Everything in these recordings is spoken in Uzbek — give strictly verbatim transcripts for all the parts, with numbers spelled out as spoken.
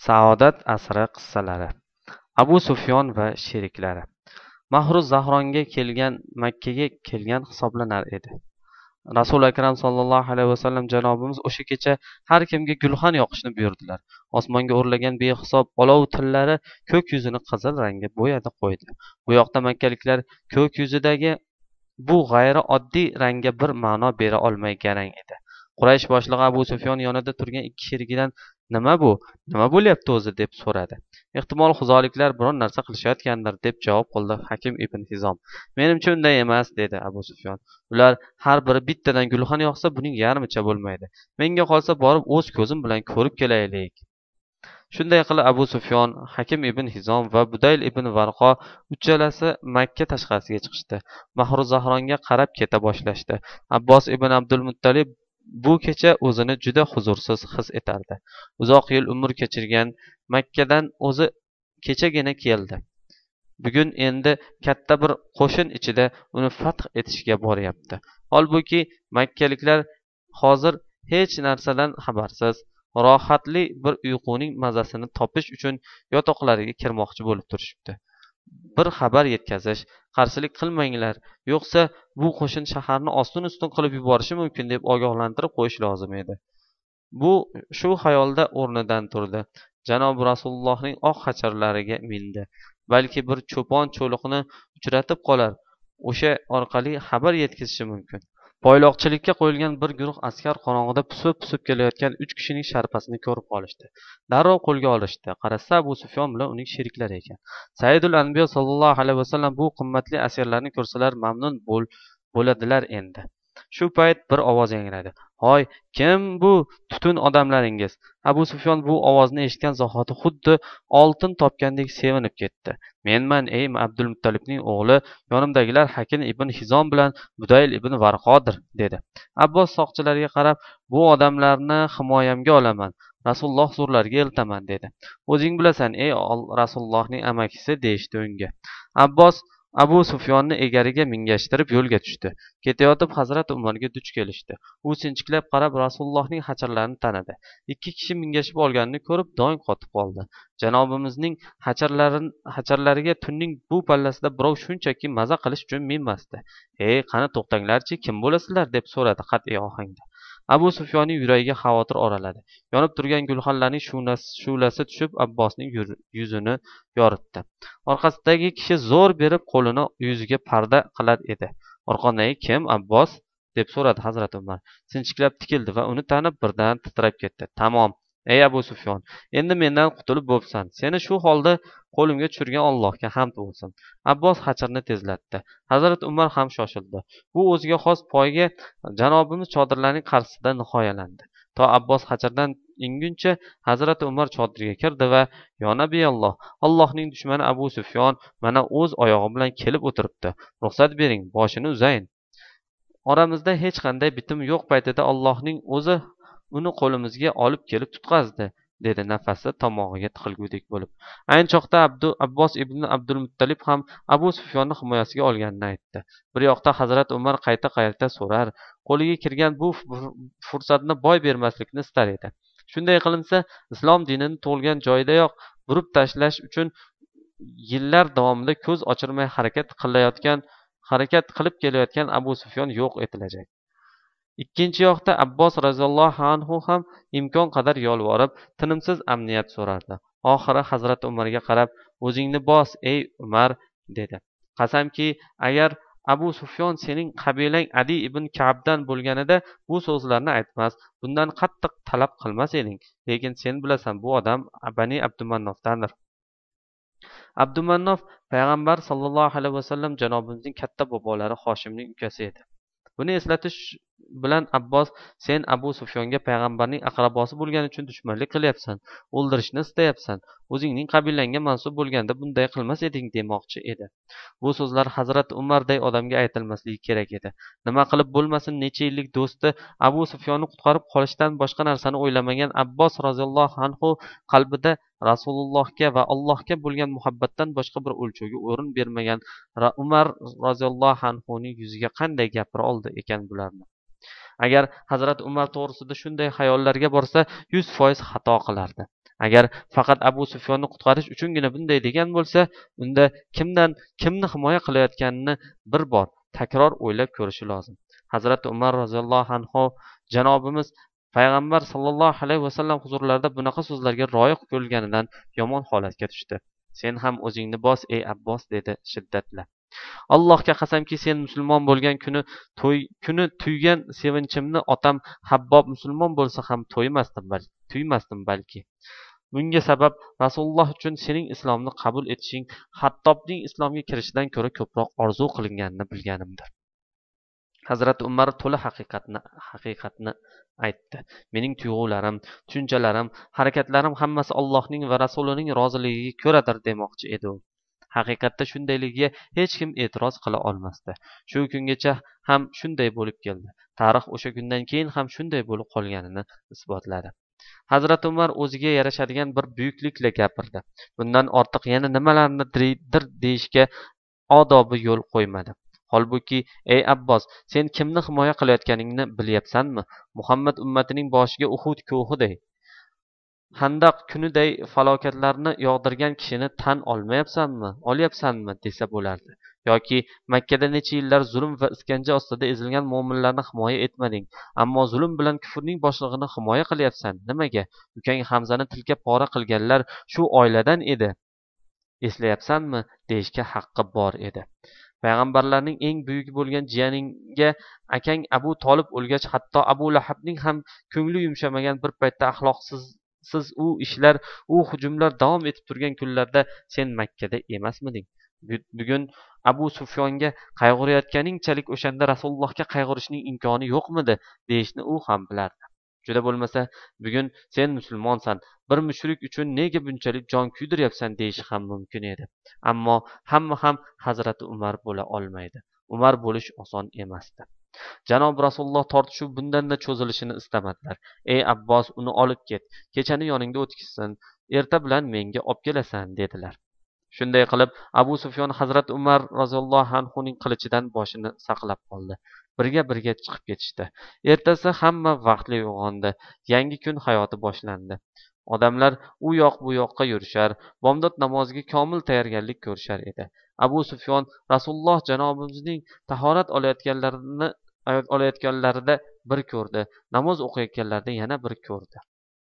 Saodat asri qissalari. Abu Sufyon va sheriklari. Mahru Zahronga kelgan Makkaga kelgan hisoblanar edi. Rasul akram sallallohu alayhi vasallam janobimiz o'sha kecha har kimga gulxan yoqishni buyurdilar. Osmonga o'rlagan behisob olov tillari ko'k yuzini qizil rangga bo'yadi qo'ydi. Bu yoqda makkaliklar ko'k yuzidagi bu g'ayri oddiy rangga bir ma'no bera olmay garang edi. Quraysh boshlig'i Abu Sufyon yonida turgan ikki sherigidan nima bu? Nima bo'lyapti o'zi deb so'radi. Ehtimol xuzoliklar biron narsa qilishayotgandir deb javob qildi Hakim ibn Hizom. Menimcha unday emas dedi Abu Sufyon. Ular har biri bittadan gulxan yoqsa buning yarmicha bo'lmaydi. Menga qolsa borib o'z ko'zim bilan ko'rib kelaylik. Shunday qilib Abu Sufyon, Hakim ibn Hizom va Budayl ibn Varqo uchalasi Makka tashqarisiga chiqishdi. Mahru Zahronga qarab keta boshlashdi. Abbos ibn Abdul Muttalib bu kecha o'zini juda huzursiz his etardi. Uzoq yil umr kechirgan Makkadan o'zi kechagina keldi. Bugun endi katta bir qo'shin ichida uni fath etishga boryapti. Holbuki makkaliklar hozir hech narsadan xabarsiz, rohatli bir uyquning mazasini topish uchun yotoqlariga kirmoqchi bo'lib turishibdi. Bir xabar yetkazish, qarshilik qilmanglar, yo'qsa bu qo'shin shaharni ostin-ustin qilib yuborishi mumkin deb ogohlantirib qo'yish lozim edi. Bu shu xayolda o'rnidan turdi. Janob Rasulullohning oq xacharlariga mindi. Balki bir cho'pon cho'liqni uchratib qolar, o'sha orqali xabar yetkazishi mumkin. Boyloqchilikka qo'yilgan bir guruh askar qorong'ida pusib-pusib kelayotgan uch kishining sharpasini ko'rib qolishdi. Darrov qo'lga olishdi. Qarasa Abu Sufyon bilan uning sheriklari ekan. Sayyidul Anbiyo sallallohu alayhi vasallam bu qimmatli asirlarni ko'rsalar mamnun bo'l bo'ladilar endi. Shu payt bir ovoz yangradi. "Hoy, kim bu tutun odamlaringiz?" Abu Sufyon bu ovozni eshitgan zahoti xuddi oltin topgandek sevinib ketdi. "Menman, ey Abdul Muttalibning o'g'li, yonimdagilar Hakim ibn Hizom bilan Budayl ibn Varqodir" dedi. Abbos soqchilarga qarab, "Bu odamlarni himoyamga olaman, Rasululloh huzurlariga eltaman" dedi. "O'zing bilasan, ey Rasulullohning amakisi" deyishdi unga. Abbos Abu Sufyonni egariga mingashtirib yo'lga tushdi. Ketayotib Hazrat Umarga duch kelishdi. U sinchiklab qarab Rasulullohning hacharlarini tanidi. Ikki kishi mingashib olganini ko'rib dong qotib qoldi. Janobimizning hacharlariga tunning bu pallasida birov shunchaki maza qilish uchun minmasdi. "Ey, qani to'xtanglarchi, kim bo'lasizlar?" deb so'radi qat'iy ohangda. Abu Sufyonning yuragiga xavotir oraladi. Yonib turgan gulxanlarning shu'lasi tushib Abbosning yuzini yoritdi. Orqasidagi kishi zo'r berib qo'lini yuziga parda qilar edi. "Orqandagi kim, Abbos?" deb so'radi Hazrat Umar. Sinchiklab tikildi va uni tanib birdan titrab ketdi. "Tamom, ey Abu Sufyon, endi mendan qutulib bo'psan. Seni shu holda qo'limga tushirgan Allohga hamd bo'lsin." Abbos hacharni tezlatdi. Hazrat Umar ham shoshildi. Bu o'ziga xos poyga janobimiz chodirlarning qarshisida nihoyalandi. To Abbos hachardan inguncha Hazrat Umar chodirga kirdi va "Ya Nabiyalloh, Allohning dushmani Abu Sufyon mana o'z oyog'i bilan kelib o'tiribdi. Ruxsat bering, boshini uzayin. Oramizda hech qanday bitim yo'q paytida Allohning o'zi uni qo'limizga olib kelib tutqazdi", dedi nafasi tomog'iga tiqilgudek bo'lib. Ayni choqda Abbos ibn Abdul Muttalib ham Abu Sufyonni himoyasiga olganini aytdi. Bir yoqda Hazrat Umar qayta-qayta so'rar, qo'liga kirgan bu fursatni boy bermaslikni istar edi. Shunday qilinsa, islom dinini tug'ilgan joyidayoq burib tashlash uchun yillar davomida ko'z ochirmay harakat qilayotgan harakat qilib kelayotgan Abu Sufyon yo'q etilajak. Ikkinchi yoqda Abbos roziyallohu anhu ham imkon qadar yolvorib, tinimsiz amniyat so'rardi. Oxiri Hazrat Umarga qarab, "O'zingni bos, ey Umar", dedi. "Qasamki, agar Abu Sufyon sening qabilang Adi ibn Ka'bdan bo'lganida bu so'zlarni aytmas, bundan qattiq talab qilmas eding. Lekin sen bilasan, bu odam Bani Abdumannofdandir." Abdumannof payg'ambar sallallohu alayhi vasallam janobimizning katta bobolari Hoshimning ukasi edi. Buni eslatish bilan Abbos, "Sen Abu Sufyonga payg'ambarning aqrabosi bo'lgani uchun dushmanlik qilyapsan, o'ldirishni istayapsan. O'zingning qabilangga mansub bo'lganda bunday qilmas eding" demoqchi edi. Bu so'zlar Hazrat Umarday odamga aytilmasligi kerak edi. Nima qilib bo'lmasin, necha yillik do'sti Abu Sufyonni qutqarib qolishdan boshqa narsani o'ylamagan Abbos roziyallohu anhu qalbida Rasulullohga va Allohga bo'lgan muhabbatdan boshqa bir o'lchovga o'rin bermagan Umar roziyallohu anhuning yuziga qanday gapira oldi ekan bularni? Agar Hazrat Umar to'g'risida shunday xayollarga borsa, yuz foiz xato qilardi. Agar faqat Abu Sufyonni qutqarish uchungina bunday degan bo'lsa, unda kimdan kimni himoya qilayotganini bir bor takror o'ylab ko'rishi lozim. Hazrati Umar roziyallohu anhu janobimiz payg'ambar sallallohu alayhi vasallam huzurlarida bunaqa so'zlarga royiq ko'rganidan yomon holatga tushdi. Sen ham o'zingni bos, ey Abbos, dedi shiddatla. Allohga qasamki, sen musulmon bo'lgan kuni to'y kuni tuygan sevinchimni otam Habbob musulmon bo'lsa ham to'ymasdim balki, tuymasdim balki. Bunga sabab Rasululloh uchun sening islomni qabul etishing Hattobning islomga kirishidan ko'ra ko'proq orzu qilinganini bilganimdir. Hazrati Umar to'la haqiqatni haqiqatni aytdi. Mening tuyg'ularim, tushunchalarim, harakatlarim hammasi Allohning va Rasulining roziligiga ko'radir demoqchi edi u. Haqiqatda shundayligiga hech kim e'tiroz qila olmasdi. Shu kungacha ham shunday bo'lib keldi. Tarix o'sha kundan keyin ham shunday bo'lib qolganini isbotladi. Hazrat Umar o'ziga yarashadigan bir buyuklikla gapirdi. Bundan ortiq yana nimalarnidir deyishga odobi yo'l qo'ymadi. Holbuki, ey Abbos, sen kimni himoya qilayotganingni bilyapsanmi? Muhammad ummatining boshiga Uhud ko'hiday, Handaq kuniday falokatlarni yog'dirgan kishini tan olmayapsanmi, olyapsanmi desa bo'lardi. Yoki Makkada necha yillar zulm va iskanja ostida ezilgan mu'minlarni himoya etmading, ammo zulm bilan kufrning boshlig'ini himoya qilyapsan. Nimaga? Ukang Hamzani tilka pora qilganlar shu oiladan edi. Eslayapsanmi? Deyishga haqqi bor edi. Payg'ambarlarning eng buyugi bo'lgan jiyaningga akang Abu Tolib o'lgach, hatto Abu Lahabning ham ko'ngli yumshamagan bir paytda axloqsiz siz u ishlar, u hujumlar davom etib turgan kunlarda sen Makkada emasmiding? Bugun Abu Sufyonga qayg'urayotganingchalik o'shanda Rasulullohga qayg'urishning imkoni yo'qmidi deyishni u ham bilardi. Juda bo'lmasa, bugun sen musulmonsan, bir mushrik uchun nega bunchalik jon kuydiryapsan deyish ham mumkin edi. Ammo hamma ham Hazrati Umar bo'la olmaydi. Umar bo'lish oson emasdi. Janob Rasululloh tortishuv bundan-da cho'zilishini istamadilar. Ey Abbos, uni olib ket. Kechani yoningda o'tkazsin. Erta bilan menga olib kelasan, dedilar. Shunday qilib, Abu Sufyon Hazrat Umar roziyallohu anhuning qilichidan boshini saqlab qoldi. Birga birga chiqib ketishdi. Ertasi hamma vaqtli uyg'ondi. Yangi kun hayoti boshlandi. Odamlar u yoq bu yoqqa yurishar, bomdod namoziga komil tayyorgarlik ko'rishar edi. Abu Sufyon Rasululloh janobimizning tahorat olayotganlarini olayotganlarida bir ko'rdi, namoz o'qiyotganlarida yana bir ko'rdi.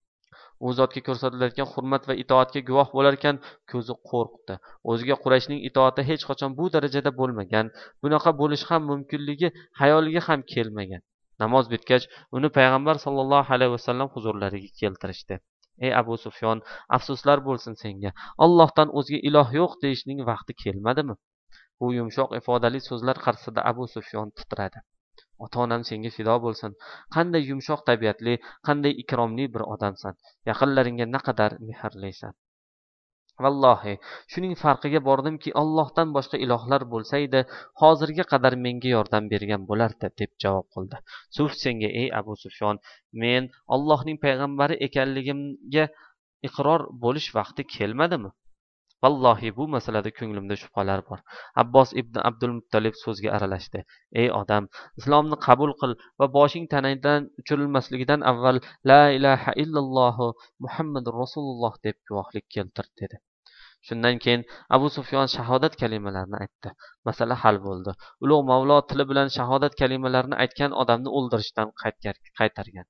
U zotga ko'rsatilayotgan hurmat va itoatga guvoh bo'larkan, ko'zi qo'rqdi. O'ziga Qurayshning itoati hech qachon bu darajada bo'lmagan, bunaqa bo'lish ham mumkinligi xayoliga ham kelmagan. Namoz bitgach, uni payg'ambar sollallohu alayhi vasallam huzurlariga keltirishdi. Ey Abu Sufyon, afsuslar bo'lsin senga. Allohdan o'zga iloh yo'q deyishning vaqti kelmadimi? Bu yumshoq ifodali so'zlar qarshisida Abu Sufyon titradi. Ota-onam senga fido bo'lsin. Qanday yumshoq tabiatli, qanday ikromli bir odamsan. Yaqinlaringga naqadar mehrlisan. Vallohi, shuning farqiga bordimki, Allohdan boshqa ilohlar bo'lsaydi, hozirga qadar menga yordam bergan bo'lardi, deb javob qildi. Suf senga, ey Abu Sufyon, men Allohning payg'ambari ekanligimga iqror bo'lish vaqti kelmadimi? Vallohi, bu masalada ko'nglimda shubhalar bor. Abbos ibn Abdul Muttalib so'zga aralashdi. Ey odam, islomni qabul qil va boshing tanadan uchirilmasligidan avval la ilaha illalloh Muhammadur Rasululloh deb guvohlik keltir, dedi. Shundan keyin Abu Sufyon shahodat kalimalarini aytdi. Masala hal bo'ldi. Ulug' Mavlo tili bilan shahodat kalimalarini aytgan odamni o'ldirishdan qaytargan.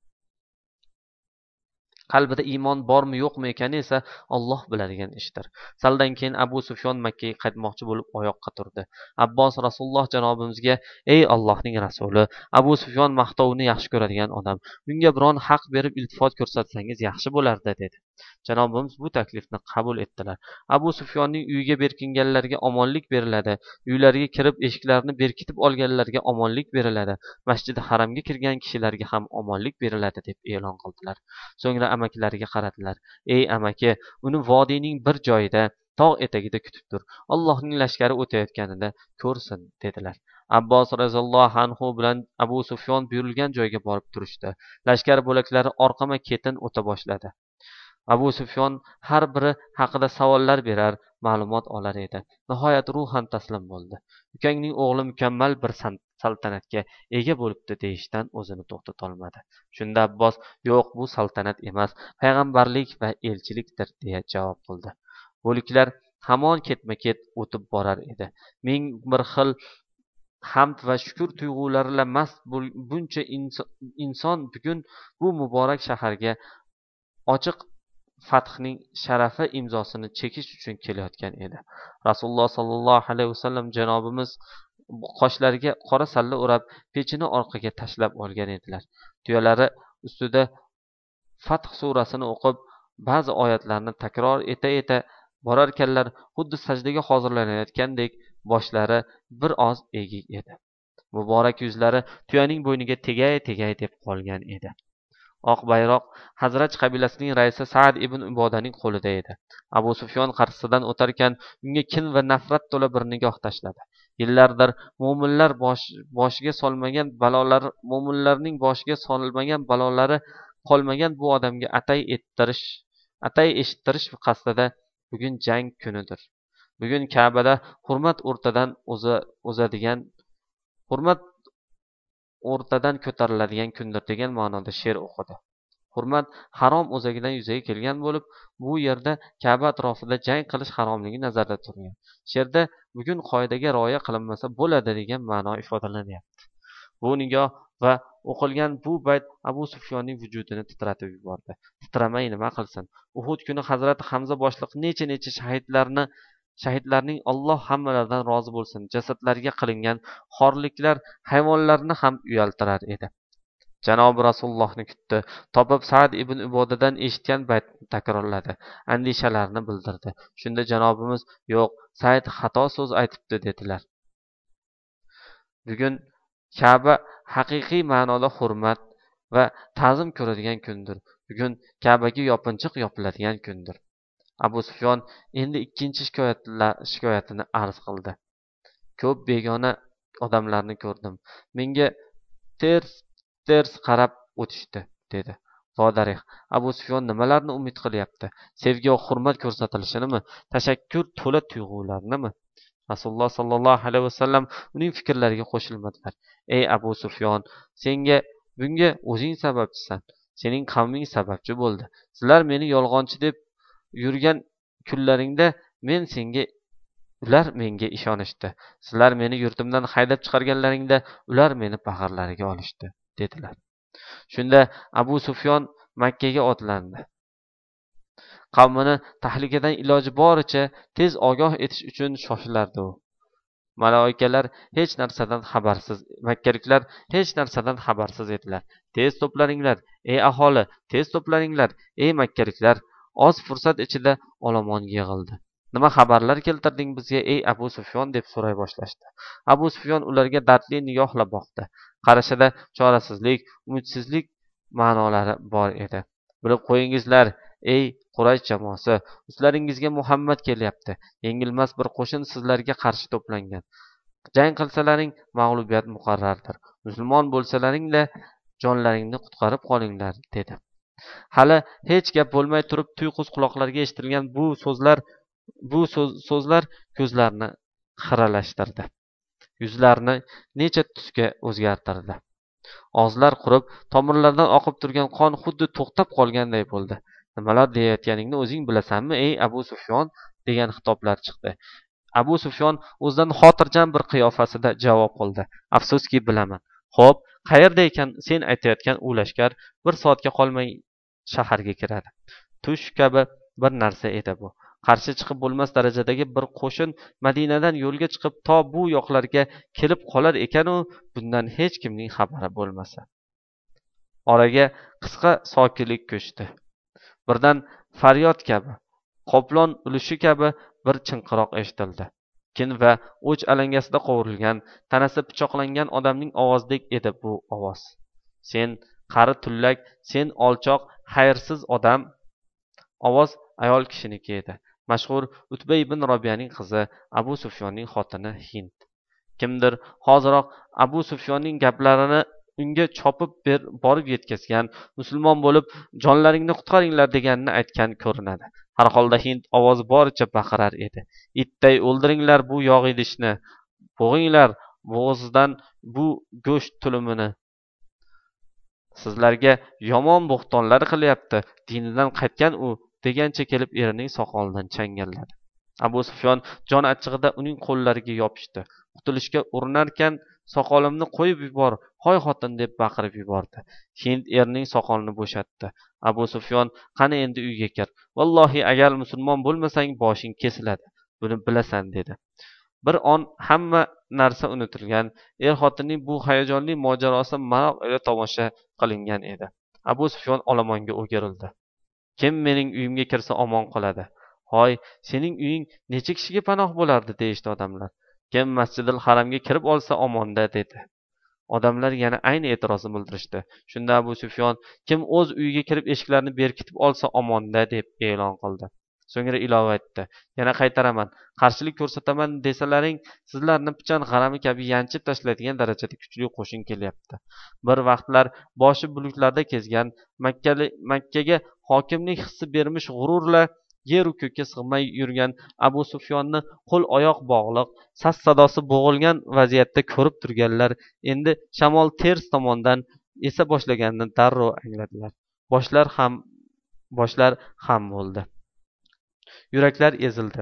Qalbida iymon bormi yo'qmi ekani esa Alloh biladigan ishdir. Saldan keyin Abu Sufyon Makka ga qaytmoqchi bo'lib oyoqqa turdi. Abbos Rasululloh janobimizga: "Ey Allohning rasuli, Abu Sufyon maqtovni yaxshi ko'radigan odam. Bunga biron haq berib iltifot ko'rsatsangiz yaxshi bo'lardi", dedi. Janobimiz bu taklifni qabul etdilar. Abu Sufyonning uyiga berkinganlarga omonlik beriladi. Uylariga kirib eshiklarini berkitib olganlarga omonlik beriladi. Masjidi Haramga kirgan kishilarga ham omonlik beriladi deb e'lon qildilar. So'ngra amakilariga qaradilar. Ey amaki, uni vodiyning bir joyida, tog' etagida kutib tur. Allohning lashkari o'tayotganida ko'rsin, dedilar. Abbos roziyallohu anhu bilan Abu Sufyon buyurilgan joyga borib turishdi. Lashkar bo'laklari orqama ketin o'ta boshladi. Abu Sufyon har biri haqida savollar berar, ma'lumot olar edi. Nihoyat ruhan taslim bo'ldi. Ukangning o'g'li mukammal bir saltanatga ega bo'libdi deyishdan o'zini to'xtatolmadi. Shunda Abbos, yo'q, bu saltanat emas, payg'ambarlik va elchilikdir, deya javob qildi. Bo'liklar hamon ketma-ket o'tib borar edi. Ming bir xil hamd va shukr tuyg'ulariga mast buncha inson bugun bu muborak shaharga ochiq fathning sharafi imzosini chekish uchun kelayotgan edi. Rasululloh sollallohu alayhi vasallam janobimiz qoshlariga qora salla o'rab, pechini orqaga tashlab olgan edilar. Tuyalari ustida Fath surasini o'qib, ba'zi oyatlarni takror eta-eta borarkanlar, xuddi sajdaga hozirlanayotgandek boshlari bir oz egik edi. Muborak yuzlari tuyaning bo'yniga tegay-tegay deb qolgan edi. Oq bayroq Hazraj qabilasining raisi Sa'd ibn Ubodaning qo'lida edi. Abu Sufyon qarshisidan o'tarkan unga kin va nafrat to'la bir nigoh tashladi. Yillardir mo'minlar bosh, boshiga solmagan balolar, mo'minlarning boshiga solmagan balolari qolmagan bu odamga atay ettirish, atay eshittirish qasdida bugun jang kunidir. Bugun Ka'bada hurmat o'rtadan o'zadigan, hurmat o'rtadan ko'tariladigan kundir degan ma'noda she'r o'qidi. Hurmat harom o'zagidan yuzaga kelgan bo'lib, bu yerda Ka'ba atrofida jang qilish haromligi nazarda turilgan. She'rda bugun qoidaga rioya qilinmasa bo'ladi degan ma'no ifodalanyapti. Bu nigoh va o'qilgan bu bayt Abu Sufyonning vujudini titratib yubordi. Titramay nima qilsin? Uhud kuni Hazrat Hamza boshliq necha-necha shahidlarni shahidlarning Alloh hammalaridan rozi bo'lsin, jasadlariga qilingan xorliklar hayvonlarni ham uyaltirar edi. Janobi Rasulullohni kutdi, topib Sa'd ibn Ubodadan eshitgan baytni takrorladi, andishalarini bildirdi. Shunda janobimiz, yo'q, Sa'd xato so'z aytibdi, dedilar. Bugun Ka'ba haqiqiy ma'noda hurmat va ta'zim ko'radigan kundir. Bugun Ka'baga yopinchiq yopiladigan kundir. Abu Sufyon endi ikkinchi shikoyatini arz qildi. Ko'p begona odamlarni ko'rdim. Menga ters ters qarab o'tishdi, dedi. Vodarih, Abu Sufyon nimalarni umid qilyapti? Sevgi va hurmat ko'rsatilishinimi? Tashakkur to'la tuyg'ularnimi? Rasululloh sollallohu alayhi vasallam uning fikrlariga qo'shilmadilar. Ey Abu Sufyon, senga bunga o'zing sababchisan. Sening qavming sababchi bo'ldi. Sizlar meni yolg'onchi deb yurgan kunlaringda men senga, ular menga ishonishdi. Sizlar meni yurtimdan haydab chiqarganlaringda ular meni bag'irlariga olishdi, dedilar. Shunda Abu Sufyon Makkaga otlandi. Qavmini tahlikadan iloji boricha tez ogoh etish uchun shoshilardi u. Malaikalar hech narsadan xabarsiz, makkaliklar hech narsadan xabarsiz edilar. Tez to'plaringlar, ey aholi, tez to'plaringlar, ey makkaliklar. Oz fursat ichida olomon yig'ildi. Nima xabarlar keltirding bizga, ey Abu Sufyon, deb so'ray boshlashdi. Abu Sufyon ularga dardli nigohla boqdi. Qarashida chorasizlik, umidsizlik ma'nolari bor edi. Bilib qo'yingizlar, ey Quraysh jamoasi, ustlaringizga Muhammad kelyapti. Yengilmas bir qo'shin sizlarga qarshi to'plangan. Jang qilsalaring mag'lubiyat muqarrardir. Musulmon bo'lsalaring-da jonlaringni qutqarib qolinglar, dedi. Hali hech gap bo'lmay turib tuyqus quloqlarga eshitilgan bu so'zlar bu so'zlar ko'zlarni xiralashtirdi. Yuzlarni necha tusga o'zgartirdi. Og'izlar qurib, tomirlardan oqib turgan qon xuddi to'xtab qolganday bo'ldi. Nimalar deyayotganingni o'zing bilasanmi, ey Abu Sufyon, degan xitoblar chiqdi. Abu Sufyon o'zidan xotirjam bir qiyofasida javob qildi. Afsuski, bilaman. Xo'p, qayerda ekan sen aytayotgan u lashkar? Bir soatga qolmay shaharga kiradi. Tush kabi bir narsa edi bu. Qarshi chiqib bo'lmas darajadagi bir qo'shin Madinadan yo'lga chiqib to bu yoqlarga kelib qolar ekan-u, bundan hech kimning xabari bo'lmasa. Oraga qisqa sokinlik ko'chdi. Birdan faryod kabi, qoplon ulushi kabi bir chinqiroq eshitildi. Kin va o'ch alangasida qovurilgan, tanasi pichoqlangan odamning ovozidek edi bu ovoz. Sen qari tullak, sen olchoq, xayrsiz odam. Ovoz ayol kishiniki edi. Mashhur Utba ibn Robiyaning qizi, Abu Sufyonning xotini Hind. Kimdir hoziroq Abu Sufyonning gaplarini unga chopib ber, borib yetkazgan, musulmon bo'lib jonlaringni qutqaringlar deganini aytgan ko'rinadi. Har holda Hind ovozi boricha baqirar edi. Itday o'ldiringlar bu yog' idishni, bo'g'inglar, bo'g'zidan bu go'sht tulimini sizlarga yomon bo'xtonlar qilyapti, dinidan qaytgan u, degancha kelib erining soqolidan changalladi. Abu Sufyon jon achchig'ida uning qo'llariga yopishdi. Qutulishga urinarkan, soqolimni qo'yib yubor, hoy xotin, deb baqirib yubordi. Hind erining soqolini bo'shatdi. Abu Sufyon, qani endi uyga kir. Vallohi agar musulmon bo'lmasang boshing kesiladi. Buni bilasan, dedi. Bir on hamma narsa unutilgan, er xotinning bu hayajonli mojarosi maroq ila tomosha qilingan edi. Abu Sufyon olomonga o'girildi. Kim mening uyimga kirsa omon qoladi? Hoy, sening uying necha kishiga panoh bo'lardi, deyishdi odamlar. Kim Masjidil Haramga kirib olsa omonda, dedi. Odamlar yana ayni e'tirozni bildirishdi. Shunda Abu Sufyon, kim o'z uyiga kirib eshiklarni berkitib olsa omonda, deb e'lon qildi. So'ngra ilova etdi. Yana qaytaraman, qarshilik ko'rsataman desalaring, sizlarni pichan g'arami kabi yanchib tashlaydigan darajada kuchli qo'shin kelyapti. Bir vaqtlar boshi bulutlarda kezgan, Makkaga hokimlik hissi bermish g'ururla yeru ko'kka sig'may yurgan Abu Sufyonni qo'l oyoq bog'liq, sas sadosi bo'g'ilgan vaziyatda ko'rib turganlar endi shamol ters tomondan esa boshlaganini darrov angladilar. Boshlar ham boshlar ham bo'ldi. Yuraklar ezildi.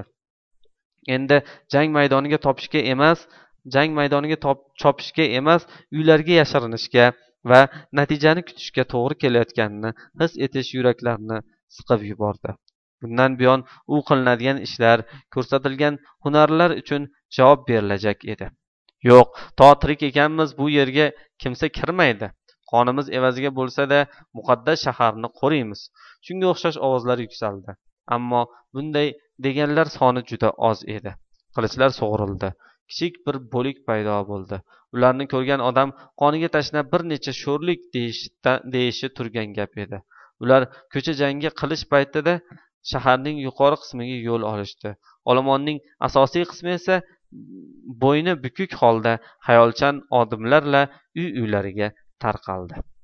Endi jang maydoniga topishga emas, jang maydoniga chopishga emas, uylarga yashirinishga va natijani kutishga to'g'ri kelayotganini his etish yuraklarni siqib yubordi. Bundan buyon u qilinadigan ishlar, ko'rsatilgan hunarlar uchun javob berilajak edi. Yo'q, to tirik ekanmiz bu yerga kimsa kirmaydi. Qonimiz evaziga bo'lsa-da, muqaddas shaharni qo'riymiz. Shunga o'xshash ovozlar yuksaldi. Ammo bunday deganlar soni juda oz edi. Qilichlar sug'urildi. Kichik bir bo'lik paydo bo'ldi. Ularni ko'rgan odam qoniga tashnab bir necha sho'rlik deyishi turgan gap edi. Ular ko'cha jangi qilish paytida shaharning yuqori qismiga yo'l olishdi. Olomonning asosiy qismi esa bo'yni bukuk holda xayolchan odamlarla uy-uylariga tarqaldi.